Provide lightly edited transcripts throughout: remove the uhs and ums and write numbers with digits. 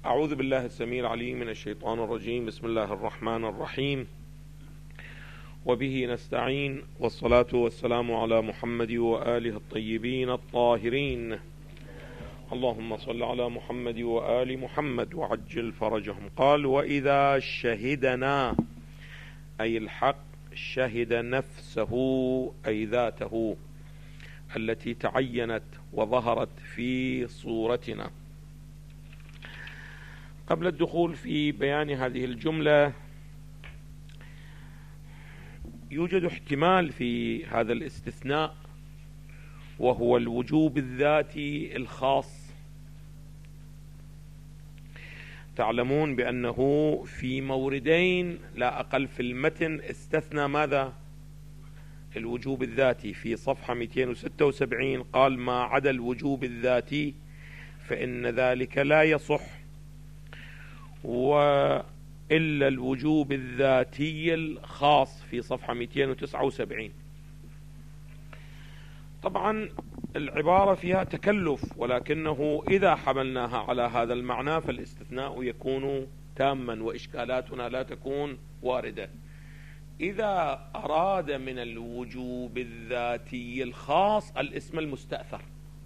أعوذ بالله السميع العليم من الشيطان الرجيم. بسم الله الرحمن الرحيم، وبه نستعين، والصلاة والسلام على محمد وآله الطيبين الطاهرين. اللهم صل على محمد وآل محمد وعجل فرجهم. قال: وإذا شهدنا، أي الحق شهد نفسه أي ذاته التي تعينت وظهرت في صورتنا. قبل الدخول في بيان هذه الجملة، يوجد احتمال في هذا الاستثناء، وهو الوجوب الذاتي الخاص. تعلمون بأنه في موردين لا أقل في المتن استثنى ماذا؟ الوجوب الذاتي. في صفحة 276 قال: ما عدا الوجوب الذاتي فإن ذلك لا يصح، وإلا الوجوب الذاتي الخاص في صفحة 279. طبعا العبارة فيها تكلف، ولكنه إذا حملناها على هذا المعنى فالاستثناء يكون تاما وإشكالاتنا لا تكون واردة. إذا أراد من الوجوب الذاتي الخاص الاسم المستأثر،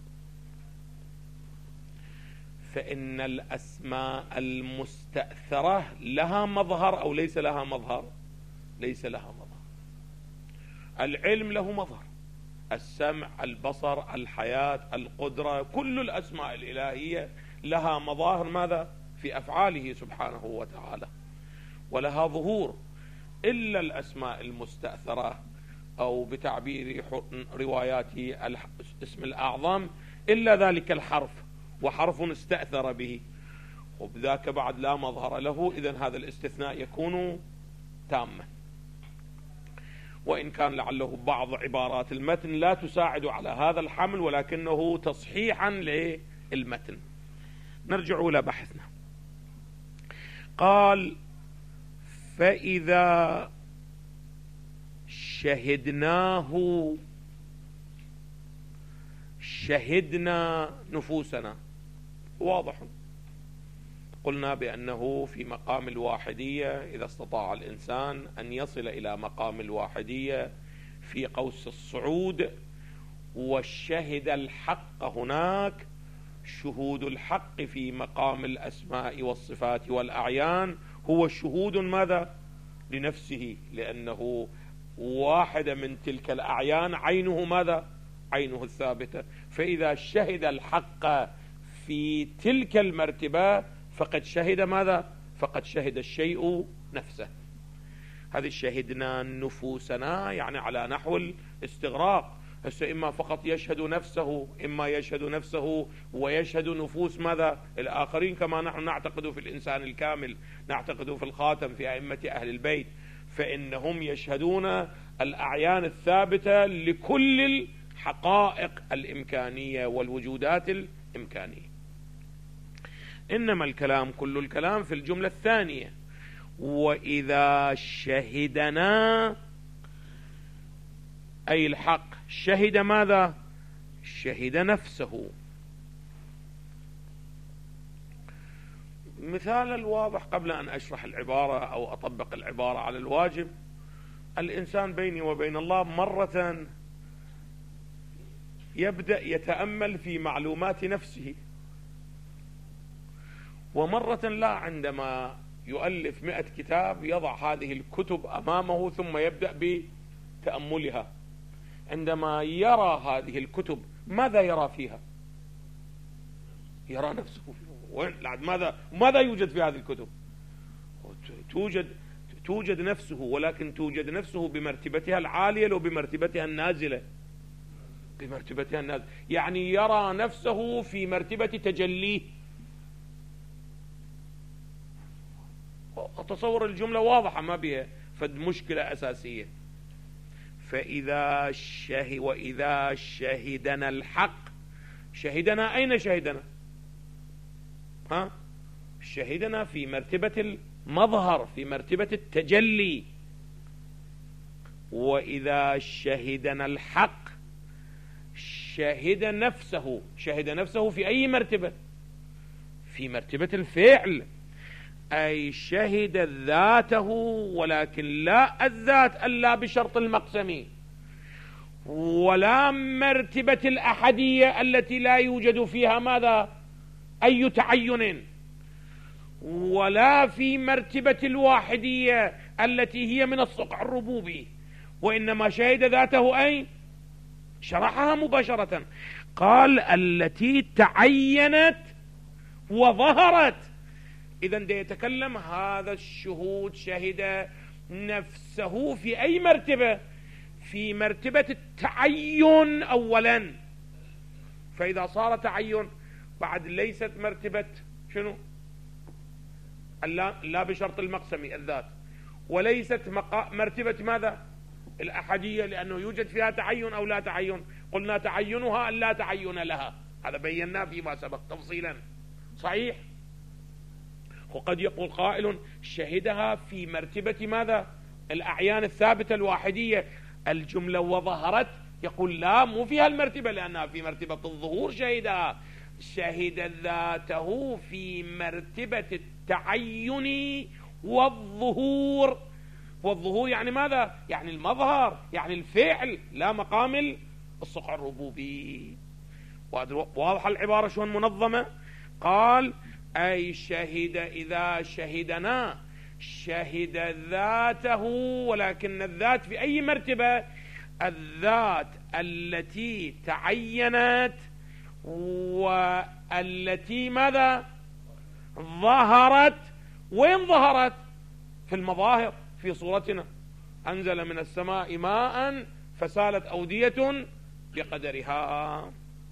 فإن الأسماء المستأثرة لها مظهر أو ليس لها مظهر؟ ليس لها مظهر. العلم له مظهر، السمع، البصر، الحياة، القدرة، كل الأسماء الإلهية لها مظاهر ماذا؟ في أفعاله سبحانه وتعالى، ولها ظهور. إلا الأسماء المستأثرة، أو بتعبير رواياتي اسم الأعظم، إلا ذلك الحرف، وحرف استأثر به، وبذاك بعد لا مظهر له. إذن هذا الاستثناء يكون تاما، وإن كان لعله بعض عبارات المتن لا تساعد على هذا الحمل، ولكنه تصحيحا للمتن. نرجع إلى بحثنا. قال: فإذا شهدناه، شهدنا نفوسنا. واضح. قلنا بأنه في مقام الواحدية، إذا استطاع الإنسان أن يصل إلى مقام الواحدية في قوس الصعود، والشهد الحق هناك شهود الحق في مقام الأسماء والصفات والأعيان هو شهود ماذا؟ لنفسه، لأنه واحدة من تلك الأعيان عينه ماذا؟ عينه الثابتة. فإذا شهد الحق في تلك المرتبة فقد شهد ماذا؟ فقد شهد الشيء نفسه. هذه شهدنا نفوسنا يعني على نحو الاستغراق. هسه إما فقط يشهد نفسه، إما يشهد نفسه ويشهد نفوس ماذا؟ الآخرين، كما نحن نعتقد في الإنسان الكامل، نعتقد في الخاتم، في أئمة أهل البيت، فإنهم يشهدون الأعيان الثابتة لكل الحقائق الإمكانية والوجودات الإمكانية. إنما الكلام، كل الكلام في الجملة الثانية: وإذا شهدنا، أي الحق شهد ماذا؟ شهد نفسه. مثال الواضح قبل أن أشرح العبارة أو أطبق العبارة على الواجب: الإنسان بيني وبين الله مرة يبدأ يتأمل في معلومات نفسه، ومرة لا، عندما يؤلف 100 كتاب يضع هذه الكتب أمامه ثم يبدأ بتأملها. عندما يرى هذه الكتب ماذا يرى فيها؟ يرى نفسه. ماذا يوجد في هذه الكتب؟ توجد نفسه، ولكن توجد نفسه بمرتبتها العالية لو بمرتبتها النازلة؟ بمرتبتها النازلة، يعني يرى نفسه في مرتبة تجليه. أتصور الجملة واضحة ما بها فد مشكلة أساسية. وإذا شهدنا الحق، شهدنا أين شهدنا؟ شهدنا في مرتبة المظهر، في مرتبة التجلي. وإذا شهدنا الحق شهد نفسه. شهد نفسه في أي مرتبة؟ في مرتبة الفعل، أي شهد ذاته ولكن لا الذات ألا بشرط المقسم، ولا مرتبة الأحدية التي لا يوجد فيها ماذا؟ أي تعين، ولا في مرتبة الواحدية التي هي من الصقع الربوبي، وإنما شهد ذاته أي شرحها مباشرة، قال التي تعينت وظهرت. إذن يتكلم هذا الشهود شهد نفسه في أي مرتبة؟ في مرتبة التعين أولا، فإذا صار تعين بعد ليست مرتبة شنو؟ لا بشرط المقسم الذات، وليست مرتبة ماذا؟ الأحدية، لأنه يوجد فيها تعين أو لا تعين. قلنا تعينها لا تعين لها، هذا بيناه فيما سبق تفصيلا، صحيح؟ وقد يقول قائل شهدها في مرتبة ماذا؟ الأعيان الثابتة الواحدية، الجملة وظهرت، يقول لا مو في هالمرتبة، لأنها في مرتبة الظهور شهدها. شهد ذاته في مرتبة التعين والظهور. والظهور يعني ماذا؟ يعني المظهر، يعني الفعل، لا مقام الصقع الربوبي. واضحة العبارة شلون منظمة؟ قال أي شهد إذا شهدنا شهد ذاته، ولكن الذات في أي مرتبة؟ الذات التي تعينت والتي ماذا؟ ظهرت. وين ظهرت؟ في المظاهر، في صورتنا أنزل من السماء ماء فسالت أودية بقدرها.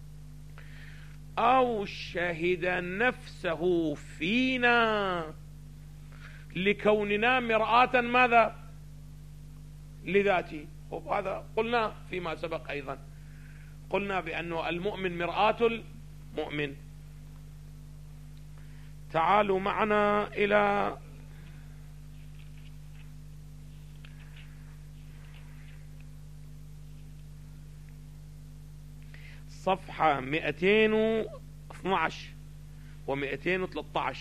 أو شهد نفسه فينا لكوننا مرآة ماذا؟ لذاته. وهذا قلنا فيما سبق أيضا، قلنا بأنه المؤمن مرآة المؤمن. تعالوا معنا إلى صفحة 212 و213.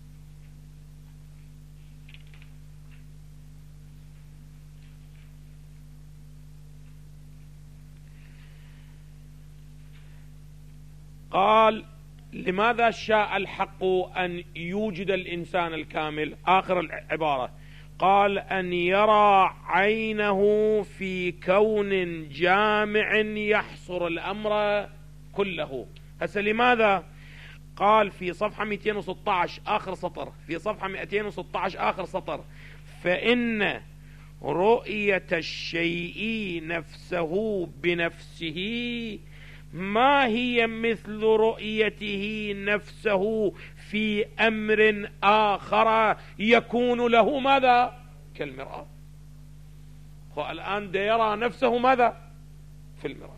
قال لماذا شاء الحق أن يوجد الإنسان الكامل؟ آخر العبارة قال أن يرى عينه في كون جامع يحصر الأمر كله. هسه لماذا؟ قال في صفحة 216 آخر سطر، في صفحة 216 آخر سطر: فإن رؤية الشيء نفسه بنفسه ما هي مثل رؤيته نفسه في أمر آخر يكون له ماذا؟ كالمرآة. هو الآن يرى نفسه ماذا؟ في المرآة.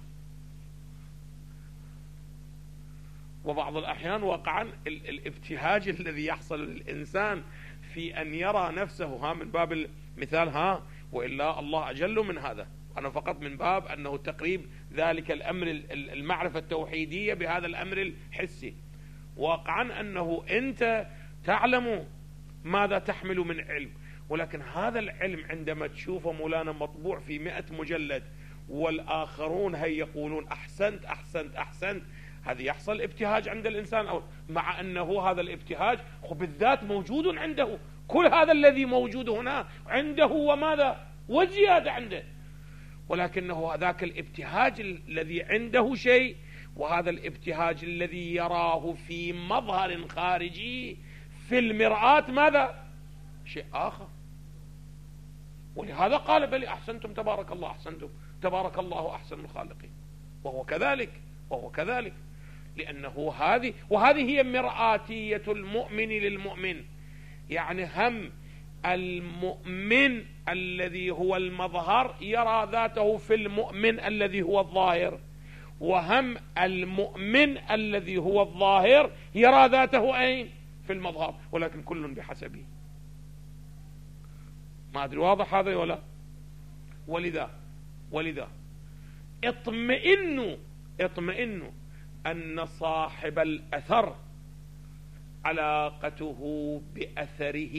وبعض الأحيان واقعا الابتهاج الذي يحصل للإنسان في أن يرى نفسه، من باب المثال وإلا الله أجل من هذا، أنا فقط من باب أنه تقريب ذلك الأمر المعرفة التوحيدية بهذا الأمر الحسي. واقعا أنه أنت تعلم ماذا تحمل من علم، ولكن هذا العلم عندما تشوفه مولانا مطبوع في 100 مجلد والآخرون هي يقولون أحسنت أحسنت أحسنت، هذا يحصل ابتهاج عند الإنسان، أو مع أنه هذا الابتهاج بالذات موجود عنده، كل هذا الذي موجود هنا عنده وماذا؟ وزيادة عنده، ولكنه ذاك الابتهاج الذي عنده شيء، وهذا الابتهاج الذي يراه في مظهر خارجي في المرآة ماذا؟ شيء آخر. ولهذا قال بل أحسنتم تبارك الله، أحسنتم تبارك الله أحسن الخالقين. وهو كذلك لأنه وهذه هي مرآتية المؤمن للمؤمن. يعني هم المؤمن الذي هو المظهر يرى ذاته في المؤمن الذي هو الظاهر، وهم المؤمن الذي هو الظاهر يرى ذاته أين؟ في المظهر، ولكن كل بحسبه. ما أدري واضح هذا ولا؟ ولذا اطمئنوا أن صاحب الأثر علاقته بأثره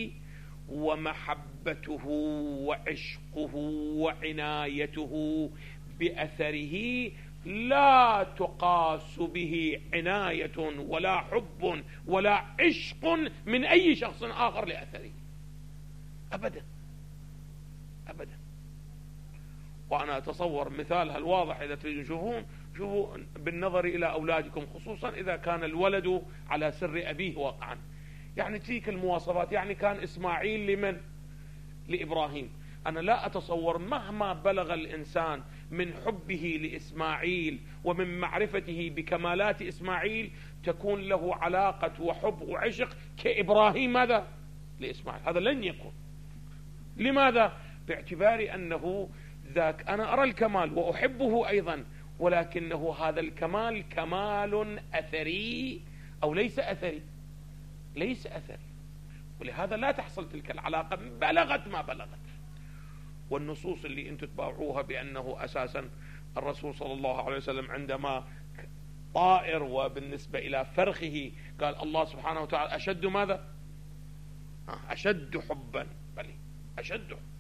ومحبته وعشقه وعنايته بأثره لا تقاس به عناية ولا حب ولا عشق من أي شخص آخر لأثره أبدا أبدا. وأنا أتصور مثالها الواضح إذا تريدون شوفوا بالنظر إلى أولادكم، خصوصا إذا كان الولد على سر أبيه واقعا، يعني تلك المواصفات. يعني كان إسماعيل لمن؟ لإبراهيم. أنا لا أتصور مهما بلغ الإنسان من حبه لإسماعيل ومن معرفته بكمالات إسماعيل تكون له علاقة وحب وعشق كإبراهيم ماذا؟ لإسماعيل. هذا لن يكون. لماذا؟ باعتبار أنه ذاك أنا أرى الكمال وأحبه أيضا، ولكنه هذا الكمال كمال أثري أو ليس أثري؟ ليس أثري، ولهذا لا تحصل تلك العلاقة بلغت ما بلغت. والنصوص اللي انتم تباوعوها بأنه أساسا الرسول صلى الله عليه وسلم عندما طائر وبالنسبة إلى فرخه قال الله سبحانه وتعالى أشد ماذا؟ أشد حبا، بل أشد حب.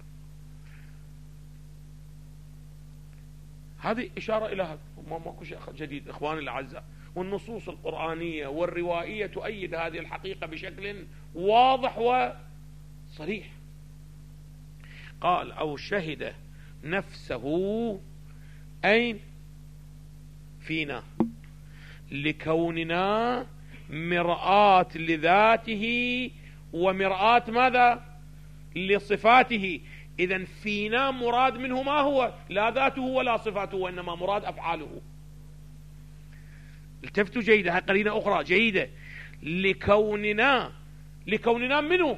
هذه إشارة إلى هذا، ماكو شيء جديد إخواني الأعزاء. والنصوص القرآنية والروائية تؤيد هذه الحقيقة بشكل واضح وصريح. قال أو شهد نفسه أين؟ فينا، لكوننا مرآة لذاته ومرآة ماذا؟ لصفاته. إذن فينا مراد منه ما هو؟ لا ذاته ولا صفاته، وإنما مراد أفعاله. التفتوا جيدة، هذه قرينة أخرى جيدة. لكوننا منه؟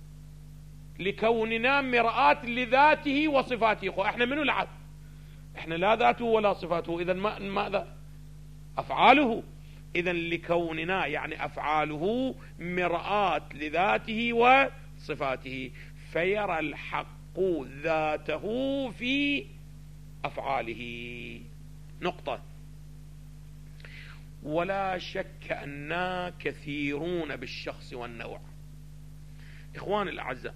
لكوننا مرآة لذاته وصفاته. احنا منه العبد، احنا لا ذاته ولا صفاته، إذن ماذا؟ أفعاله. إذن لكوننا يعني أفعاله مرآة لذاته وصفاته، فيرى الحق ذاته في أفعاله. نقطة. ولا شك أننا كثيرون بالشخص والنوع. إخواني الأعزاء،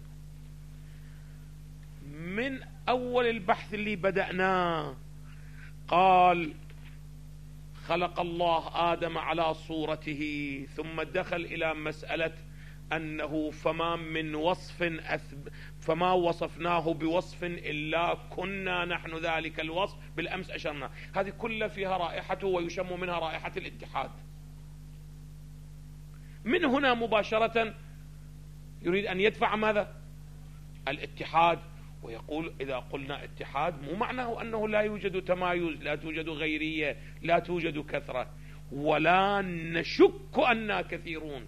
من أول البحث اللي بدأناه قال خلق الله آدم على صورته، ثم دخل إلى مسألة أنه فما وصفناه بوصف إلا كنا نحن ذلك الوصف. بالأمس أشرنا هذه كلها فيها رائحته ويشم منها رائحة الاتحاد. من هنا مباشرة يريد أن يدفع ماذا؟ الاتحاد. ويقول إذا قلنا اتحاد مو معناه أنه لا يوجد تمايز، لا توجد غيرية، لا توجد كثرة، ولا نشك أننا كثيرون.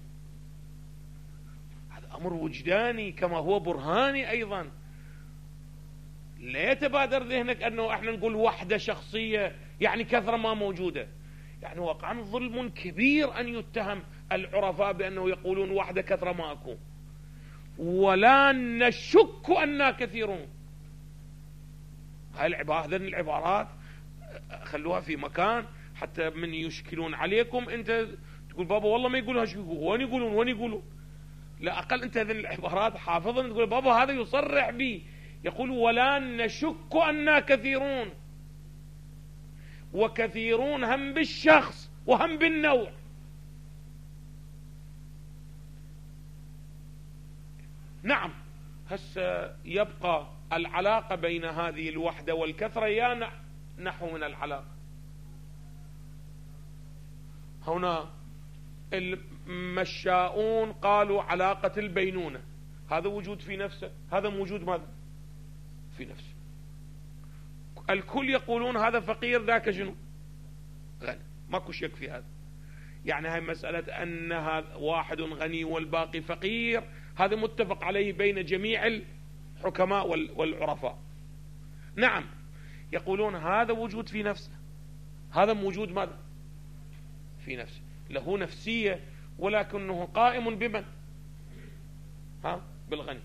هذا أمر وجداني كما هو برهاني أيضا. لا يتبادر ذهنك أنه احنا نقول وحدة شخصية يعني كثرة ما موجودة. يعني واقعا ظلم كبير أن يتهم العرفاء بأنه يقولون وحدة كثرة ماكو. ولا نشك أننا كثيرون. هذه العبارات خلوها في مكان حتى من يشكلون عليكم انت تقول بابا والله ما يقولها شو يقولون وين يقولون. لا أقل أنت هذه العبارات حافظا تقول بابا هذا يصرح بي، يقول ولا نشك أننا كثيرون. وكثيرون هم بالشخص وهم بالنوع. نعم هسه يبقى العلاقة بين هذه الوحدة والكثرة يا نحو من العلاقة. هنا المشاؤون قالوا علاقة البينونة، هذا وجود في نفسه، هذا موجود ماذا؟ في نفسه. الكل يقولون هذا فقير ذاك شنو؟ غني، ماكو شك في هذا. يعني هاي مسألة أن هذا واحد غني والباقي فقير هذا متفق عليه بين جميع الحكماء والعرفاء. نعم يقولون هذا وجود في نفسه، هذا موجود ماذا؟ في نفسه، له نفسية ولكنه قائم بمن؟ بالغني.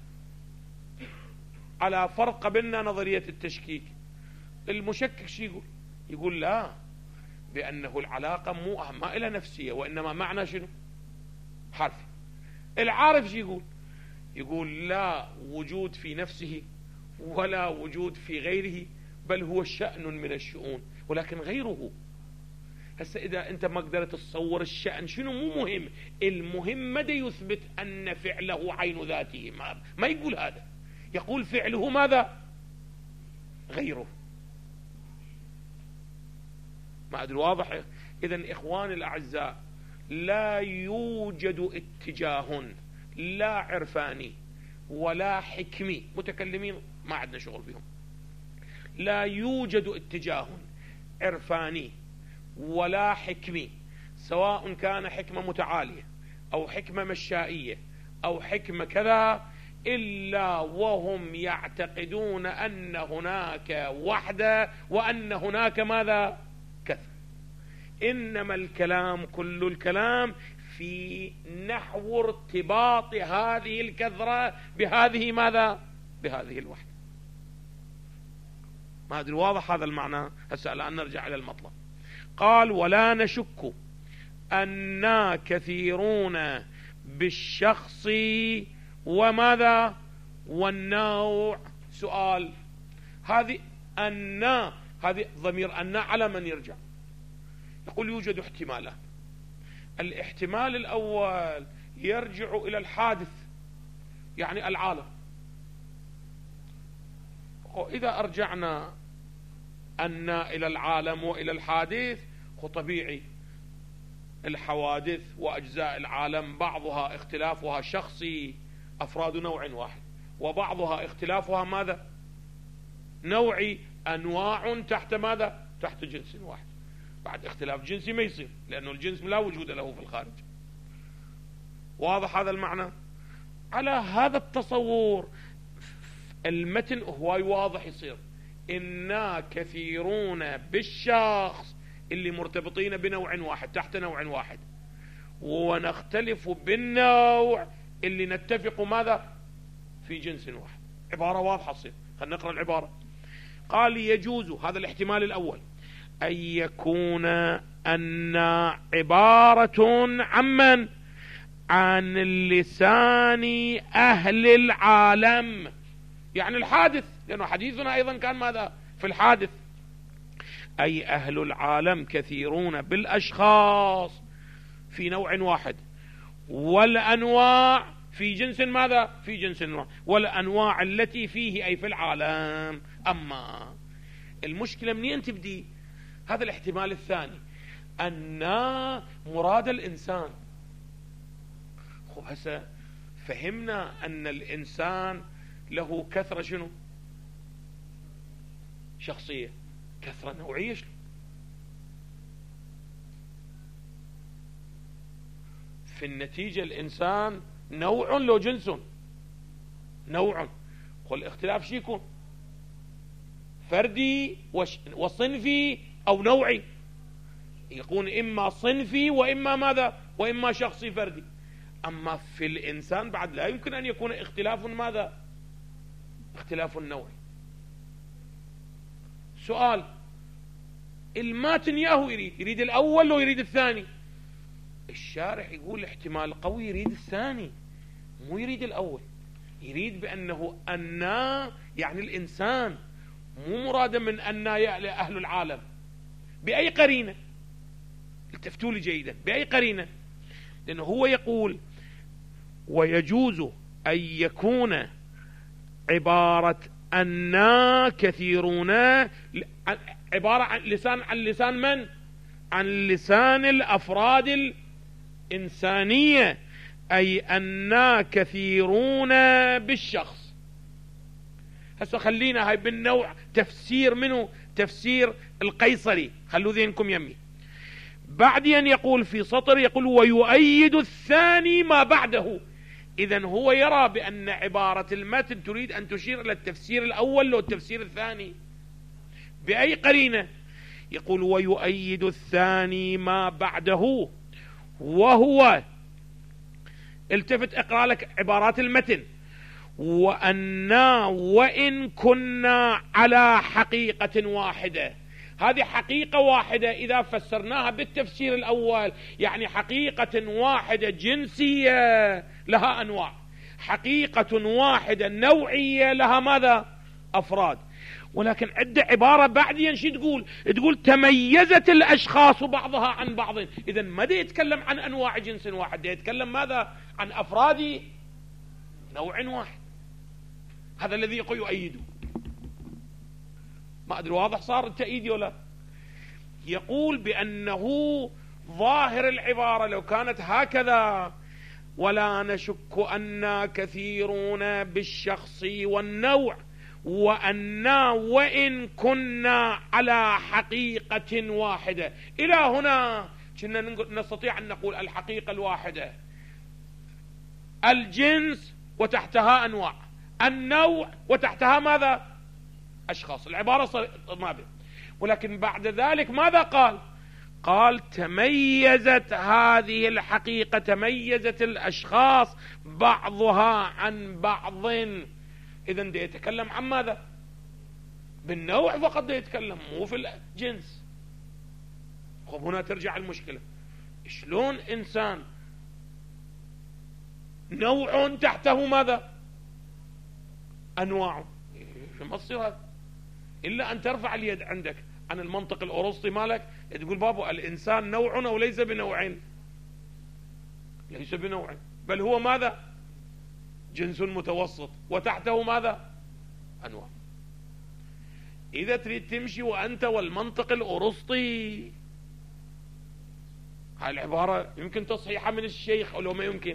على فرق بيننا نظرية التشكيك. المشكك شو يقول؟ يقول لا، بأنه العلاقة ما إلى نفسية وإنما معنى شنو؟ حرفي. العارف شو يقول؟ يقول لا وجود في نفسه ولا وجود في غيره، بل هو شأن من الشؤون، ولكن غيره. هسه إذا أنت ما قدرت تصور الشأن شنو، مو مهم، المهم مدى يثبت أن فعله عين ذاته. ما يقول هذا، يقول فعله ماذا؟ غيره. ما أدري واضح؟ إذن إخواني الأعزاء، لا يوجد اتجاه لا عرفاني ولا حكمي، متكلمين ما عندنا شغل بهم، لا يوجد اتجاه عرفاني ولا حكمي، سواء كان حكمة متعالية أو حكمة مشائية أو حكمة كذا، إلا وهم يعتقدون أن هناك وحدة وأن هناك ماذا؟ كثرة. إنما الكلام، كل الكلام في نحو ارتباط هذه الكثرة بهذه ماذا؟ بهذه الوحدة. ما أدري واضح هذا المعنى؟ هسه الآن نرجع إلى المطلب. قال ولا نشك أننا كثيرون بالشخص وماذا؟ والنوع. سؤال، هذه أننا، هذه ضمير أننا على من يرجع؟ يقول يوجد احتمالات. الاحتمال الأول يرجع إلى الحادث، يعني العالم. وإذا أرجعنا أن إلى العالم وإلى الحادث، طبيعي الحوادث وأجزاء العالم بعضها اختلافها شخصي، أفراد نوع واحد، وبعضها اختلافها ماذا؟ نوعي، أنواع تحت ماذا؟ تحت جنس واحد. بعد اختلاف جنسي ما يصير، لأنه الجنس لا وجود له في الخارج. واضح هذا المعنى؟ على هذا التصور المتن هو واضح يصير. إنا كثيرون بالشخص اللي مرتبطين بنوع واحد تحت نوع واحد، ونختلف بالنوع اللي نتفق ماذا؟ في جنس واحد. عبارة واضحة تصير. خلينا نقرأ العبارة. قال يجوز، هذا الاحتمال الأول، أن يكون أن عبارة عمن؟ عن لسان أهل العالم، يعني الحادث، لأنه حديثنا أيضا كان ماذا؟ في الحادث. أي أهل العالم كثيرون بالأشخاص في نوع واحد، والأنواع في جنس ماذا؟ في جنس واحد، والأنواع التي فيه أي في العالم. أما المشكلة منين تبدي؟ هذا الاحتمال الثاني، أن مراد الإنسان. خب هسه فهمنا أن الإنسان له كثرة شنو؟ شخصية. كثرة نوعية شنو؟ في النتيجة الإنسان نوع لو جنس؟ نوع. قل اختلاف شي يكون؟ فردي وصنفي أو نوعي. يكون إما صنفي وإما ماذا؟ وإما شخصي فردي. أما في الإنسان بعد لا يمكن أن يكون اختلاف ماذا؟ اختلاف نوعي. سؤال، الماتن ياهو يريد الأول لو يريد الثاني؟ الشارح يقول احتمال قوي يريد الثاني، مو يريد الأول. يريد بأنه أنا يعني الإنسان، مو مرادا من أنا يا أهل العالم. بأي قرينة؟ التفتوا لي جيدا، بأي قرينة؟ لأنه هو يقول ويجوز أن يكون عبارة أننا كثيرون، عبارة عن لسان من؟ عن لسان الأفراد الإنسانية. أي أننا كثيرون بالشخص. هسه خلينا هاي بالنوع تفسير منه، تفسير القيصري، خلوا ذهنكم يمي. بعدين يقول في سطر، يقول ويؤيد الثاني ما بعده. إذن هو يرى بأن عبارة المتن تريد أن تشير إلى التفسير الأول والتفسير الثاني. بأي قرينة؟ يقول ويؤيد الثاني ما بعده، وهو، التفت اقرأ لك عبارات المتن، وأنا وإن كنا على حقيقة واحدة. هذه حقيقة واحدة إذا فسرناها بالتفسير الأول، يعني حقيقة واحدة جنسية لها أنواع، حقيقة واحدة نوعية لها ماذا؟ أفراد. ولكن عدة عبارة بعدين شو تقول تميزت الأشخاص بعضها عن بعض. إذن ما يتكلم عن أنواع جنس واحد، يتكلم ماذا؟ عن أفراد نوع واحد. هذا الذي يؤيده. ما أدري واضح صار التأييد ولا؟ يقول بأنه ظاهر العبارة لو كانت هكذا: ولا نشك أننا كثيرون بالشخص والنوع، وأننا وإن كنا على حقيقة واحدة. إلى هنا كنا نستطيع أن نقول الحقيقة الواحدة، الجنس وتحتها أنواع، النوع وتحتها ماذا؟ أشخاص. العبارة ما به. ولكن بعد ذلك ماذا قال تميزت هذه الحقيقة، تميزت الأشخاص بعضها عن بعض. إذن ده يتكلم عن ماذا؟ بالنوع فقط ده يتكلم، مو في الجنس. خب هنا ترجع المشكلة، شلون إنسان نوع تحته ماذا؟ أنواع. ما تصير هذا إلا أن ترفع اليد عندك عن المنطق الأرسطي مالك، تقول بابو الإنسان نوع وليس بنوعين، ليس بنوعين، بل هو ماذا؟ جنس متوسط وتحته ماذا؟ أنواع. إذا تريد تمشي وأنت والمنطق الأرسطي، هاي العبارة يمكن تصحيحها من الشيخ أو لو ما يمكن؟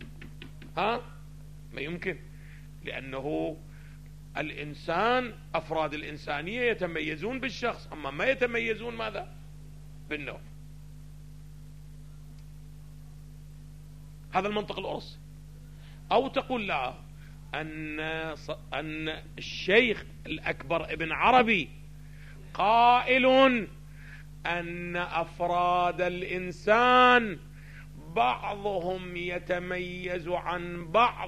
ما يمكن، لأنه الإنسان أفراد الإنسانية يتميزون بالشخص، أما ما يتميزون ماذا؟ بالنوع. هذا المنطق الأرسطي. أو تقول لا، أن الشيخ الأكبر ابن عربي قائل أن أفراد الإنسان بعضهم يتميز عن بعض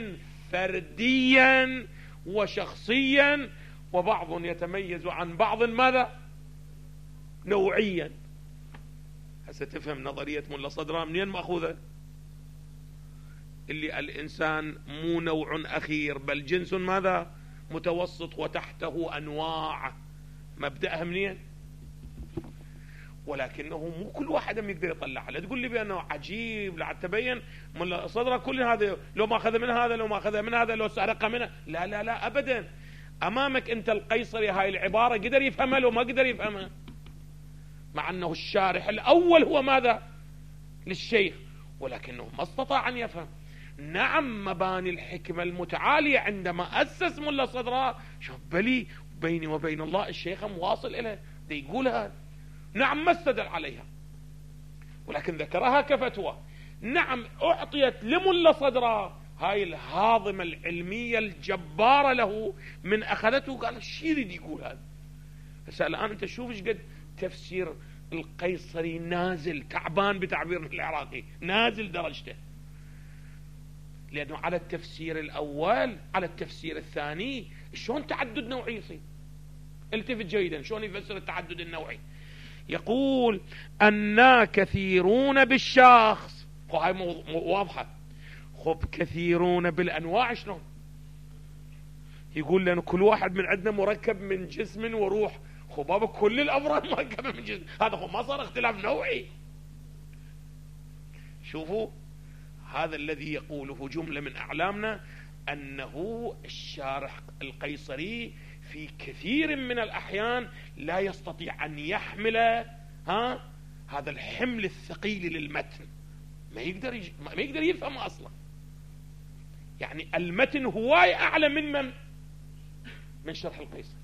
فرديا وشخصيا، وبعض يتميز عن بعض ماذا؟ نوعيا. هسه تفهم نظرية ملا صدران منين مأخوذة؟ اللي الإنسان مو نوع أخير بل جنس ماذا؟ متوسط وتحته أنواع. مبدأها منين؟ ولكنه مو كل واحد يقدر يطلع. لا تقول لي بأنه عجيب لا تبين ملا صدران كل هذا لو ما أخذ من هذا، لو ما أخذ من هذا، لو سرق منه. لا لا لا أبدا. أمامك أنت القيصري هاي العبارة قدر يفهمها لو ما قدر يفهمها، مع أنه الشارح الأول هو ماذا؟ للشيخ، ولكنه ما استطاع أن يفهم. نعم مباني الحكمة المتعالية عندما أسس ملا صدران، شوف بلي بيني وبين الله الشيخ مواصل إليه دي يقولها. نعم ما استدل عليها، ولكن ذكرها كفتوى. نعم أعطيت لملا صدران هاي الهاضمة العلمية الجبارة له، من أخذته قال الشيء يريد يقول هذا. بس الآن أنت شوف ايش قد تفسير القيصري نازل، تعبان بتعبيرنا العراقي، نازل درجته، لأنه على التفسير الأول على التفسير الثاني شلون تعدد نوعي يصير؟ التفت جيدا شلون يفسر التعدد النوعي. يقول أننا كثيرون بالشخص، هاي واضحة. خب كثيرون بالأنواع شلون؟ يقول لأنه كل واحد من عندنا مركب من جسم وروح. خبابة كل الأفراد مركبة من جسم، هذا هو ما صار اختلاف نوعي. شوفوا هذا الذي يقوله جملة من أعلامنا، أنه الشارح القيصري في كثير من الأحيان لا يستطيع أن يحمل هذا الحمل الثقيل للمتن، ما يقدر يفهم أصلا. يعني المتن هواي أعلى من شرح القيصري.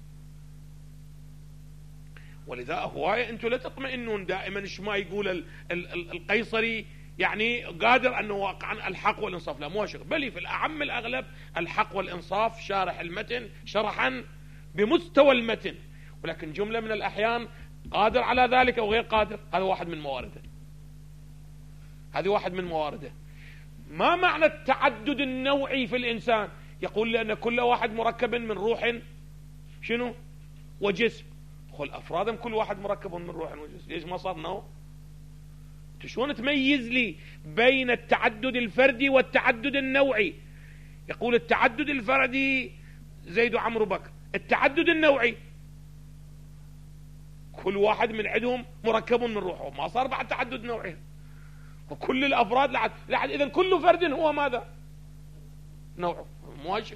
ولذا هواي أنتم لا تطمئنون دائما ايش ما يقول القيصري يعني قادر أنه واقعا الحق والإنصاف، لا مو شغل، بل في الأعم الأغلب الحق والإنصاف شارح المتن شرحا بمستوى المتن، ولكن جملة من الأحيان قادر على ذلك أو غير قادر. هذا واحد من موارده، هذه واحد من موارده. ما معنى التعدد النوعي في الإنسان؟ يقول لأن كل واحد مركب من روح شنو وجسم. الأفراد كل واحد مركب من روح وجسد، ليش ما صار نوع؟ شلون تميز لي بين التعدد الفردي والتعدد النوعي؟ يقول التعدد الفردي زيد وعمرو بكر، التعدد النوعي كل واحد من عندهم مركب من روحه، ما صار بعد تعدد نوعي، وكل الأفراد لحد إذن كل فرد هو ماذا؟ نوعه مواشق.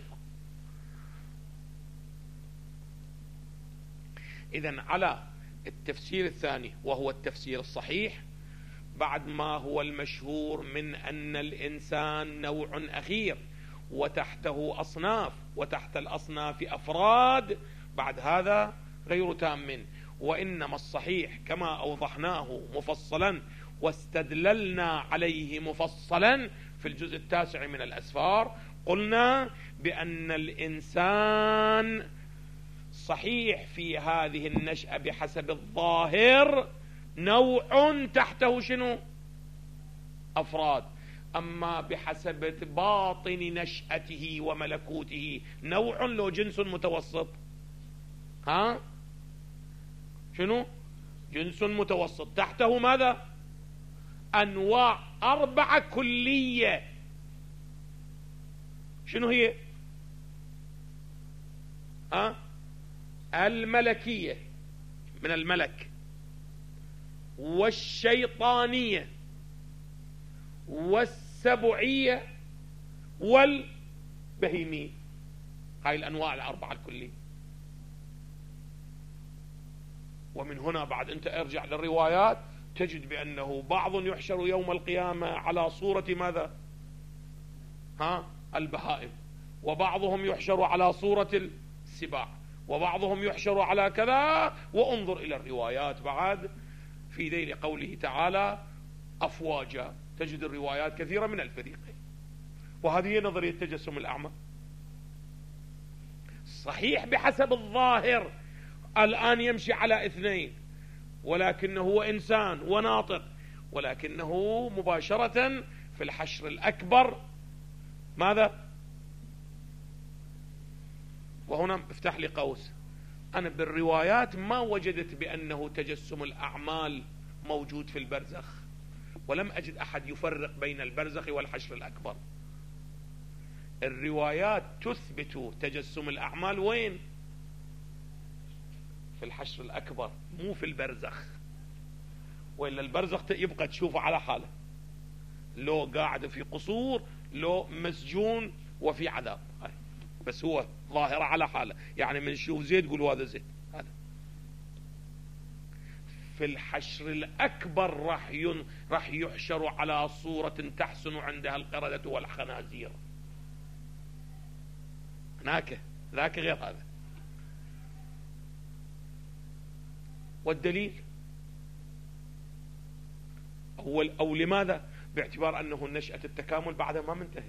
إذن على التفسير الثاني وهو التفسير الصحيح، بعد ما هو المشهور من أن الإنسان نوع أخير وتحته أصناف وتحت الأصناف أفراد، بعد هذا غير تام، وإنما الصحيح كما أوضحناه مفصلا واستدللنا عليه مفصلا في الجزء 9 من الأسفار، قلنا بأن الإنسان صحيح في هذه النشأة بحسب الظاهر نوع تحته شنو؟ أفراد، أما بحسب باطن نشأته وملكوته نوع لو جنس متوسط. ها؟ شنو؟ جنس متوسط تحته ماذا؟ أنواع 4 كلية. شنو هي؟ الملكية من الملك، والشيطانية، والسبعية، والبهيمية. هاي الأنواع 4 الكلية. ومن هنا بعد أنت ارجع للروايات تجد بأنه بعض يحشر يوم القيامة على صورة ماذا؟ البهائم، وبعضهم يحشر على صورة السباع، وبعضهم يحشر على كذا. وانظر إلى الروايات بعد في ذيل قوله تعالى أفواجا، تجد الروايات كثيرة من الفريقين. وهذه هي نظرية تجسم الأعمى. صحيح بحسب الظاهر الآن يمشي على 2، ولكنه هو إنسان وناطق، ولكنه مباشرة في الحشر الأكبر ماذا؟ وهنا افتح لي قوس، أنا بالروايات ما وجدت بأنه تجسم الأعمال موجود في البرزخ، ولم أجد أحد يفرق بين البرزخ والحشر الأكبر. الروايات تثبت تجسم الأعمال وين؟ في الحشر الأكبر، مو في البرزخ. وإلا البرزخ يبقى تشوفه على حاله، لو قاعد في قصور، لو مسجون وفي عذاب، بس هو ظاهرة على حاله. يعني من نشوف زيد قول هذا زيد. هذا في الحشر الأكبر راح يحشر على صورة تحسن عندها القردة والخنازير. ذاك غير هذا. والدليل أو لماذا؟ باعتبار أنه نشأة التكامل بعدها ما منتهي.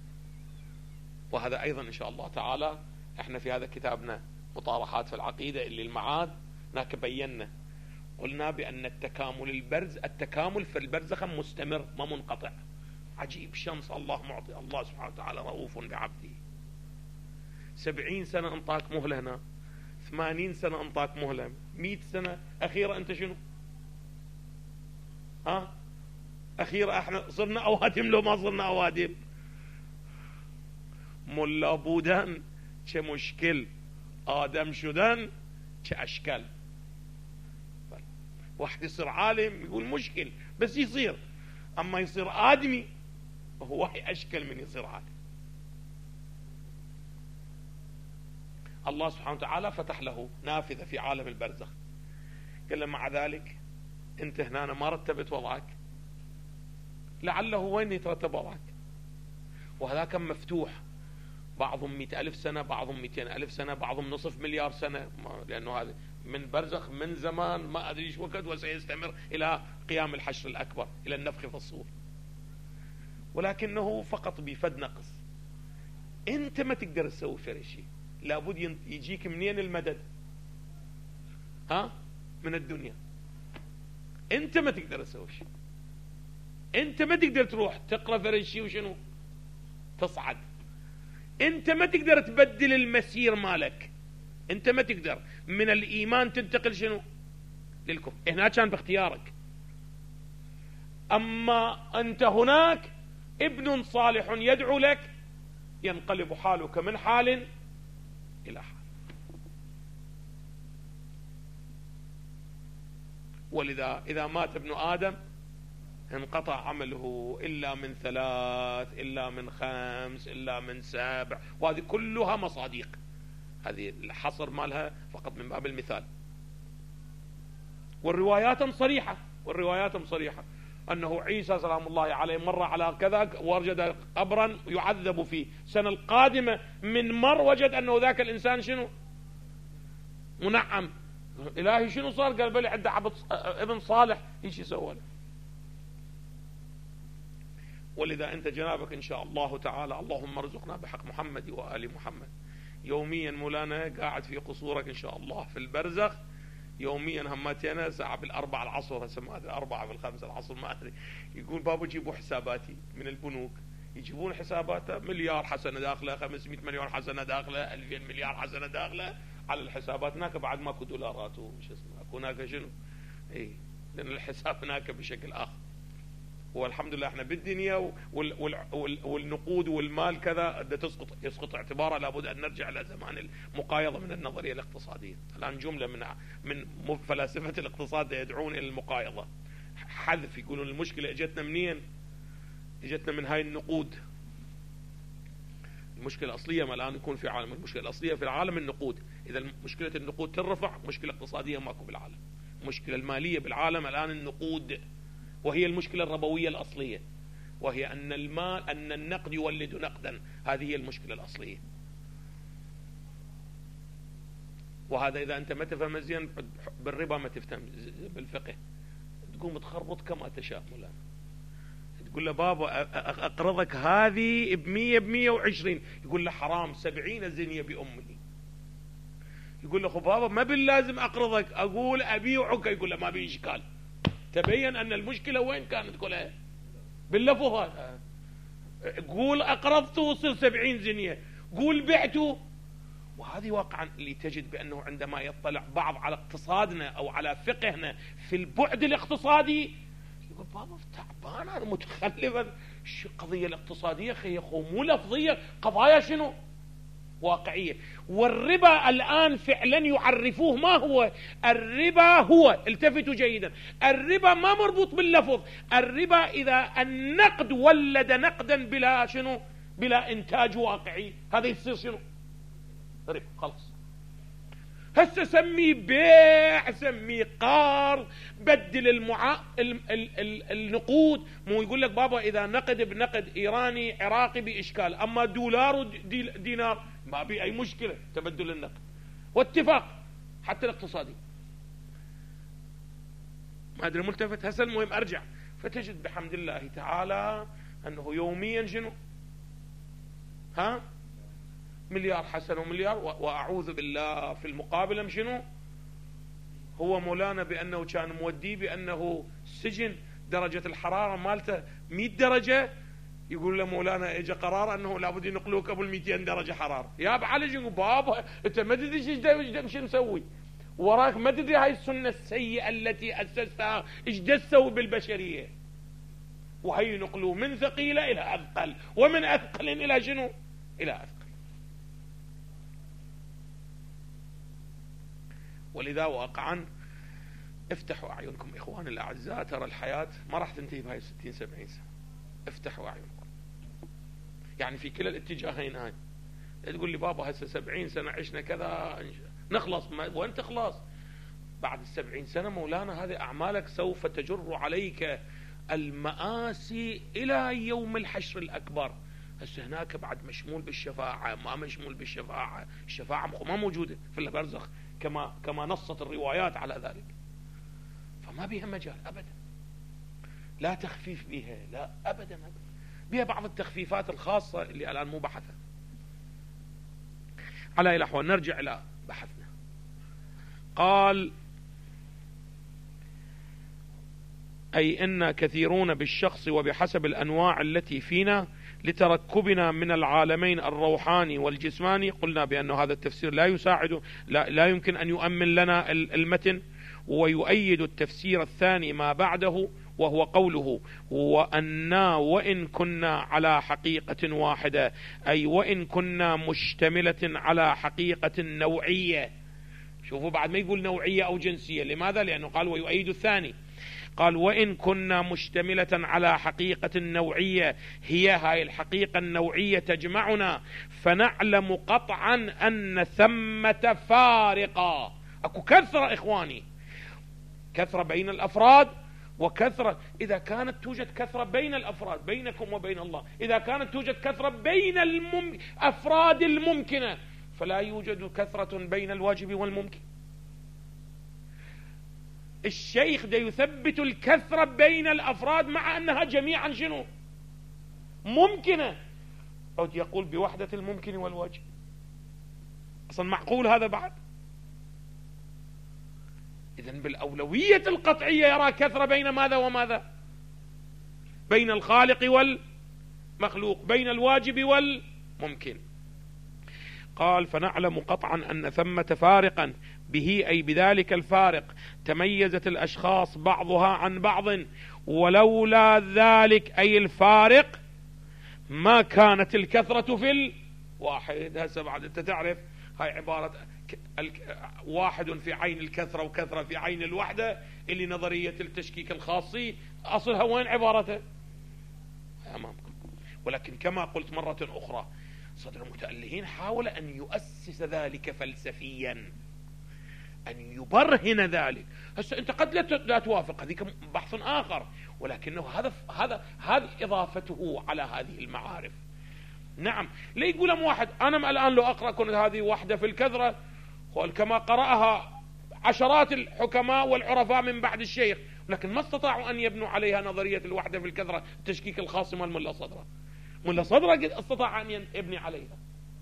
وهذا أيضا إن شاء الله تعالى احنا في هذا كتابنا مطارحات في العقيدة اللي المعاد هناك بينا، قلنا بأن التكامل في البرزخ مستمر ما منقطع. عجيب شمس الله معطي، الله سبحانه وتعالى رؤوف بعبده. 70 سنة انطاك مهلة هنا، 80 سنة انطاك مهلة، 100 سنة أخيرة أنت شنو؟ أخيرا احنا صرنا أوادم لو ما صرنا أوادم. ملا بودن چه مشكل، آدم شدن چه أشكال. واحد يصير عالم يقول مشكل بس يصير، أما يصير آدمي هو أشكل من يصير عالم. الله سبحانه وتعالى فتح له نافذة في عالم البرزخ، قال له مع ذلك أنت هنا ما رتبت وضعك، لعله وين يترتب وضعك. وهذا كان مفتوح، بعضهم 100,000 سنة، بعضهم 200,000 سنة، بعضهم نصف مليار سنة، لأنه هذا من برزخ من زمان ما أدري ايش وقت، وسيستمر إلى قيام الحشر الأكبر، إلى النفخ في الصور. ولكنه فقط بفد نقص. أنت ما تقدر تسوي شيء، لابد يجيك منين المدد؟ من الدنيا. أنت ما تقدر تسوي شيء، أنت ما تقدر تروح تقرأ فرشي وشنو تصعد، أنت ما تقدر تبدل المسير مالك، أنت ما تقدر من الإيمان تنتقل شنو للكفر، هنا كان باختيارك. أما أنت هناك ابن صالح يدعو لك ينقلب حالك من حال إلى حال. ولذا إذا مات ابن آدم انقطع عمله إلا من 3 إلا من 5 إلا من 7، وهذه كلها مصاديق، هذه الحصر مالها فقط من باب المثال. والروايات صريحة أنه عيسى سلام الله عليه مر على كذا ووجد قبرا يعذب فيه، السنة القادمة من مر وجد أنه ذاك الإنسان شنو منعم. إلهي شنو صار؟ قال بلي عنده ابن صالح ايش يسوى له. ولذا أنت جنابك إن شاء الله تعالى، اللهم ارزقنا بحق محمد وآل محمد، يوميا مولانا قاعد في قصورك إن شاء الله في البرزخ، يوميا هماتينا ساعة 4 العصر، هسه ما أدري 4 5 العصر ما أدري، يقول بابا جيبوا حساباتي من البنوك، يجيبون حساباته مليار حسنة داخله، 500 مليون حسنة داخله، 2000 مليار حسنة داخله على الحسابات. هناك بعد ماكو دولارات وش اسمه، اكو هناك شنو لأن الحساب هناك بشكل آخر. والحمد لله احنا بالدنيا والنقود والمال كذا يسقط اعتباره، لابد ان نرجع الى زمان المقايضه من النظريه الاقتصاديه. الان جمله من فلاسفه الاقتصاد يدعون الى المقايضه، حذف، يقولون المشكله اجتنا منين؟ اجتنا من هاي النقود. المشكله الاصليه ما الان يكون في عالم، المشكله الاصليه في العالم النقود. اذا مشكله النقود ترفع، مشكله اقتصاديه ماكو بالعالم. المشكله الماليه بالعالم الان النقود، وهي المشكلة الربوية الأصلية، وهي أن المال، أن النقد يولد نقدا، هذه هي المشكلة الأصلية. وهذا إذا أنت ما تفهم زين بالربا ما تفهم بالفقه، تقوم تخربط كما تشاء. مولانا تقول له بابا أقرضك هذه ب100 ب120، يقول له حرام 70 زنية بأمي. يقول له بابا ما باللازم أقرضك، أقول أبيعك، يقول له ما بي إشكال. تبين أن المشكلة وين كانت كلها باللفظ هذا. قول أقرضته وصل 70 زنية، قول بعته. وهذه واقعا اللي تجد بأنه عندما يطلع بعض على اقتصادنا أو على فقهنا في البعد الاقتصادي يقول بابا تعبان أنا متخلف، شو القضية الاقتصادية خي مو لفظية، قضايا شنو واقعية. والربا الآن فعلا يعرفوه ما هو الربا. هو التفتوا جيدا، الربا ما مربوط باللفظ. الربا إذا النقد ولد نقدا بلا شنو، بلا إنتاج واقعي، هذا يصير شنو ربا. خلاص هسه سميه بيع، سميه قرض، بدل النقود. مو يقول لك بابا إذا نقد بنقد إيراني عراقي بإشكال، أما دولار ودينار ما بي أي مشكلة تبدل النقد واتفاق حتى الاقتصادي. ما أدري ملتفت هسه. المهم أرجع، فتجد بحمد الله تعالى أنه يوميا شنو مليار حسن ومليار، وأعوذ بالله في المقابل شنو هو مولانا بأنه كان مودي بأنه سجن درجة الحرارة مالته 100 درجة، يقول له مولانا اجى قرار انه لابد ينقلوك ابو 200 درجه حراره. يا بعالج يقول بابا انت ما تدري ايش نسوي وراك، ما تدري هاي السنه السيئه التي اسستها ايش تسوي بالبشريه. وهي ينقلوا من ثقيله الى اثقل، ومن اثقل الى شنو، الى اثقل. ولذا واقعا افتحوا اعينكم اخواني الاعزاء، ترى الحياه ما راح تنتهي بهاي 60 70 سنه. افتحوا اعينكم يعني في كلا الاتجاهين. هاي تقول لي بابا هسه 70 سنه عشنا كذا نخلص، وين تخلص بعد 70 سنه مولانا؟ هذه اعمالك سوف تجر عليك المآسي الى يوم الحشر الاكبر. هسه هناك بعد مشمول بالشفاعه، ما مشمول بالشفاعه، الشفاعه ما موجوده في البرزخ كما نصت الروايات على ذلك. فما بها مجال ابدا، لا تخفيف بها، لا ابدا بها بعض التخفيفات الخاصه اللي الان مو بحثها. على الاحوال نرجع الى بحثنا. قال أي إن كثيرون بالشخص وبحسب الأنواع التي فينا لتركبنا من العالمين الروحاني والجسماني. قلنا بأن هذا التفسير لا يساعد، لا يمكن أن يؤمن لنا المتن. ويؤيد التفسير الثاني ما بعده، وهو قوله وأنا وإن كنا على حقيقة واحدة، أي وإن كنا مشتملة على حقيقة نوعية. شوفوا بعد ما يقول نوعية أو جنسية، لماذا؟ لأنه قال ويؤيد الثاني، قال وإن كنا مشتملة على حقيقة نوعية، هي هاي الحقيقة النوعية تجمعنا، فنعلم قطعا أن ثمة فارقة. أكو كثرة إخواني، كثرة بين الأفراد وكثرة. إذا كانت توجد كثرة بين الأفراد بينكم وبين الله، إذا كانت توجد كثرة بين أفراد الممكنة، فلا يوجد كثرة بين الواجب والممكن. الشيخ ده يثبت الكثرة بين الأفراد مع أنها جميعا شنو؟ ممكنة. عود يقول بوحدة الممكن والواجب. أصلا معقول هذا بعد؟ إذن بالأولوية القطعية يرى كثرة بين ماذا وماذا؟ بين الخالق والمخلوق، بين الواجب والممكن. قال فنعلم قطعا أن ثمة فارقا، به أي بذلك الفارق تميزت الأشخاص بعضها عن بعض، ولولا ذلك أي الفارق ما كانت الكثرة في الواحد. هسه بعد أنت تعرف هاي عبارة واحد في عين الكثرة وكثرة في عين الوحدة، اللي نظرية التشكيك الخاصي أصلها وين عبارته؟ أمامكم. ولكن كما قلت مرة أخرى، صدر المتألهين حاول أن يؤسس ذلك فلسفيا، أن يبرهن ذلك. هسه أنت قد لا توافق، هذيك بحث آخر، ولكنه هذه إضافته على هذه المعارف. نعم، لا يقول واحد أنا الآن لو أقرأ كنت هذه وحدة في الكثرة كما قرأها عشرات الحكماء والعرفاء من بعد الشيخ، لكن ما استطاعوا أن يبنوا عليها نظرية الوحدة في الكثرة، التشكيك الخاص من ملا صدرة. ملا صدرة قد استطاع أن يبني عليها.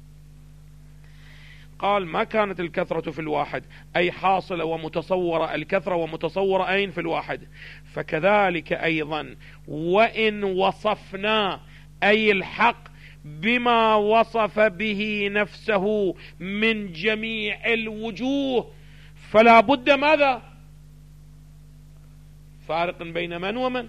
قال ما كانت الكثرة في الواحد، أي حاصلة ومتصورة، الكثرة ومتصورة أين؟ في الواحد. فكذلك أيضا وإن وصفنا أي الحق بما وصف به نفسه من جميع الوجوه، فلا بد ماذا؟ فارق بين من ومن؟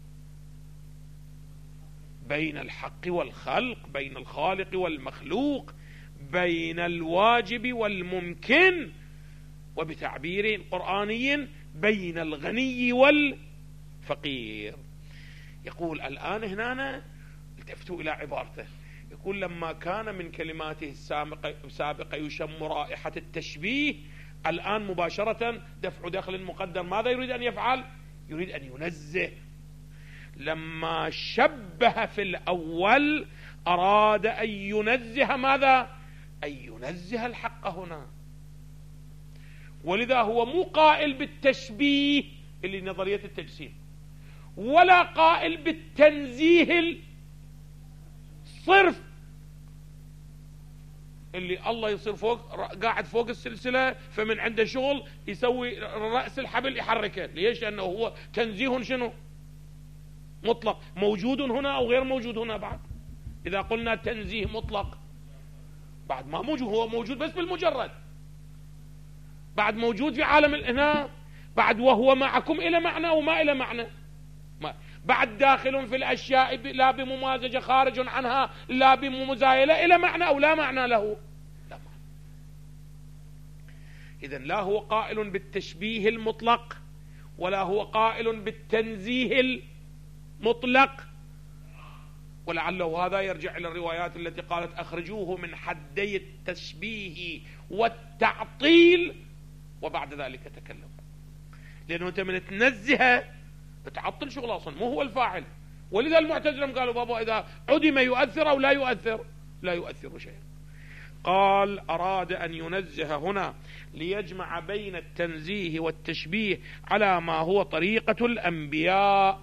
بين الحق والخلق، بين الخالق والمخلوق، بين الواجب والممكن، وبتعبير قرآني بين الغني والفقير. يقول الآن هنا التفتوا إلى عبارته، يقول لما كان من كلماته السابقة يشم رائحة التشبيه، الآن مباشرة دفع دخل مقدر. ماذا يريد أن يفعل؟ يريد أن ينزه. لما شبه في الأول أراد أن ينزه ماذا؟ أن ينزه الحق هنا. ولذا هو مو قائل بالتشبيه اللي نظرية التجسيم، ولا قائل بالتنزيه الصرف اللي الله يصير قاعد فوق السلسلة، فمن عنده شغل يسوي رأس الحبل يحركه. ليش؟ لأنه هو تنزيه شنو؟ مطلق، موجود هنا أو غير موجود هنا. بعد إذا قلنا تنزيه مطلق بعد ما موجود، هو موجود بس بالمجرد، بعد موجود في عالم الإناء، بعد وهو معكم إلى معنى وما إلى معنى، بعد داخل في الأشياء لا بممازجة، خارج عنها لا بمزايلة، إلى معنى أو لا معنى له، لا معنى. إذن لا هو قائل بالتشبيه المطلق، ولا هو قائل بالتنزيه المطلق. ولعله هذا يرجع إلى الروايات التي قالت أخرجوه من حدي التشبيه والتعطيل وبعد ذلك تكلم. لأنه أنت من تنزه تعطل شغل أصلا، مو هو الفاعل. ولذا المعتزلة قالوا بابا إذا عدم يؤثر أو لا يؤثر، لا يؤثر شيء. قال أراد أن ينزه هنا ليجمع بين التنزيه والتشبيه على ما هو طريقة الأنبياء،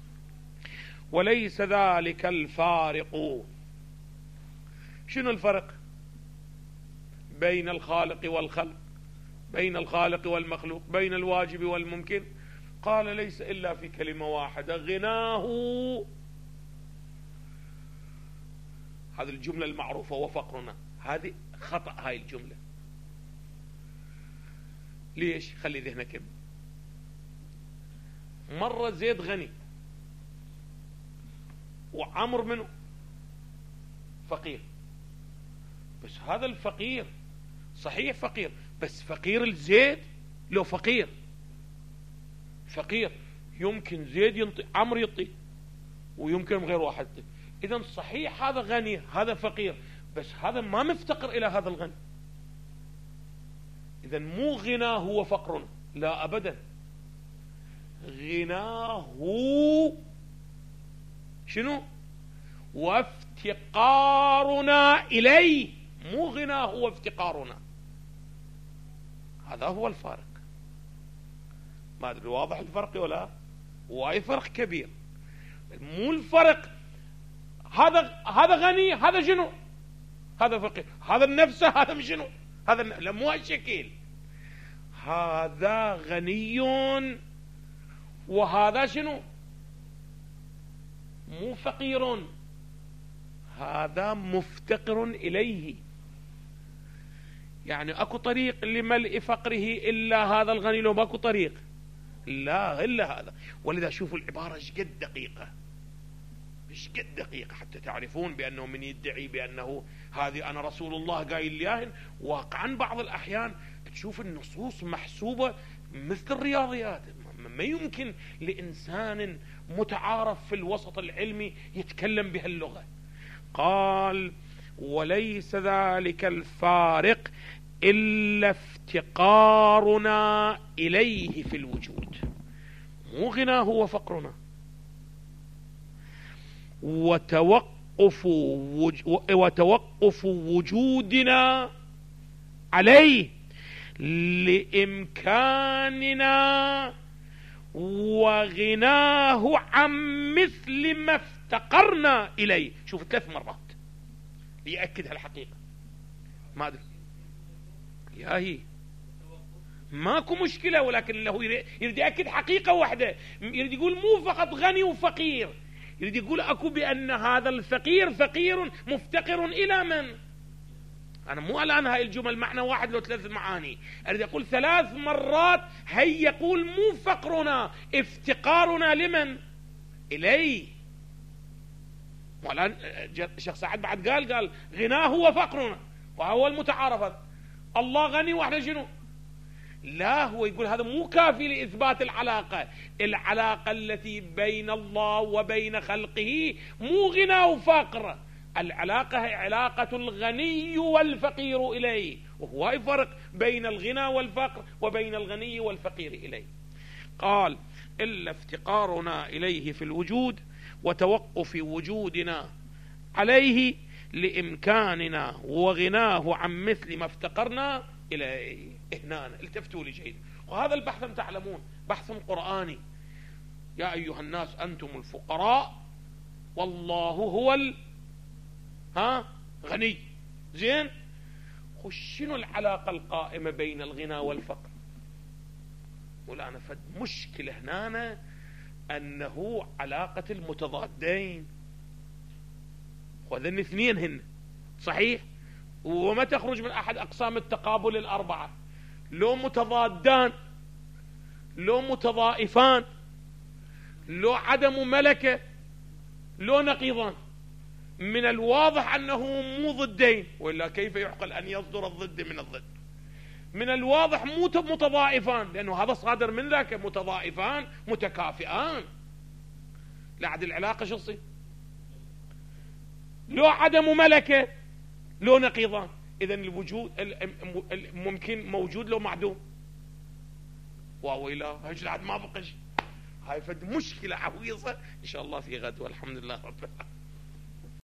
وليس ذلك الفارق. شنو الفرق بين الخالق والخلق، بين الخالق والمخلوق، بين الواجب والممكن؟ قال ليس إلا في كلمة واحدة: غناه هذه الجملة المعروفة وفقرنا، هذه خطأ هاي الجملة. ليش؟ خلي ذهنك. مرة زيد غني وعمر منه فقير، بس هذا الفقير صحيح فقير، بس فقير الزيد لو فقير يمكن زيد ينطي عمر يعطي، ويمكن غير واحد. إذن صحيح هذا غني هذا فقير، بس هذا ما مفتقر إلى هذا الغني. إذن مو غناه هو فقرنا، لا أبدا، غناه شنو؟ وافتقارنا إليه، مو غناه وافتقارنا. هذا هو الفارق. ما أدري واضح الفرق ولا؟ وايد فرق كبير. مو الفرق هذا غني هذا شنو؟ هذا فقير، هذا النفس هذا مش شنو؟ هذا لا مو هالشكل. هذا غني وهذا شنو؟ مو فقير، هذا مفتقر إليه. يعني أكو طريق لملء فقره إلا هذا الغني؟ لو ماكو طريق لا إلا هذا. ولذا شوفوا العبارة ايش قد دقيقة، ايش قد دقيقة، حتى تعرفون بأنه من يدعي بأنه هذه أنا رسول الله قايل لياهن. واقعا بعض الأحيان تشوف النصوص محسوبة مثل الرياضيات. ما يمكن لإنسان متعارف في الوسط العلمي يتكلم بهاللغة. قال وليس ذلك الفارق إلا افتقارنا إليه في الوجود، مو غناه وفقرنا. وتوقف وجودنا عليه لإمكاننا وغناه عن مثل ما افتقرنا إليه. شوف 3 مرات ليأكد هالحقيقة. ما أدري يا هي ماكو مشكلة، ولكن له يريد يأكد حقيقة واحدة. يريد يقول مو فقط غني وفقير، يريد يقول أكو بأن هذا الفقير فقير مفتقر إلى من؟ أنا مو الآن هاي الجمل معنى واحد لو 3 معاني، أريد أقول 3 مرات هي يقول مو فقرنا، افتقارنا لمن؟ إليه. والآن الشيخ سعد بعد قال غناه وفقرنا، وهو المتعارف. الله غني واحنا شنو؟ لا، هو يقول هذا مو كافي لإثبات العلاقة التي بين الله وبين خلقه مو غنى وفقر. العلاقة هي علاقة الغني والفقير إليه، وهو فرق بين الغنى والفقر وبين الغني والفقير إليه. قال إلا افتقارنا إليه في الوجود وتوقف وجودنا عليه لإمكاننا وغناه عن مثل ما افتقرنا إليه. هنا التفتوا لي جيد. وهذا البحث تعلمون بحث قرآني. يا أيها الناس أنتم الفقراء والله هو غني. زين، شنو العلاقة القائمة بين الغنى والفقر؟ ولا نفد مشكلة هنا أنه علاقة المتضادين، وهذين 2 هن صحيح، وما تخرج من أحد أقسام التقابل 4، لو متضادان لو متضائفان لو عدم ملكة لو نقيضان. من الواضح أنه مو ضدين، وإلا كيف يعقل أن يصدر الضد من الضد؟ من الواضح مو متضائفان، لأنه هذا صادر من ذاك، متضائفان متكافئان. لا عاد العلاقة شو تصير؟ لو عدم ملكة لو نقيضان. إذن الوجود ممكن موجود لو معدوم. واويلا هاي ما بقى شيء. هاي فد مشكلة عويصة إن شاء الله في غد، والحمد لله رب العالمين.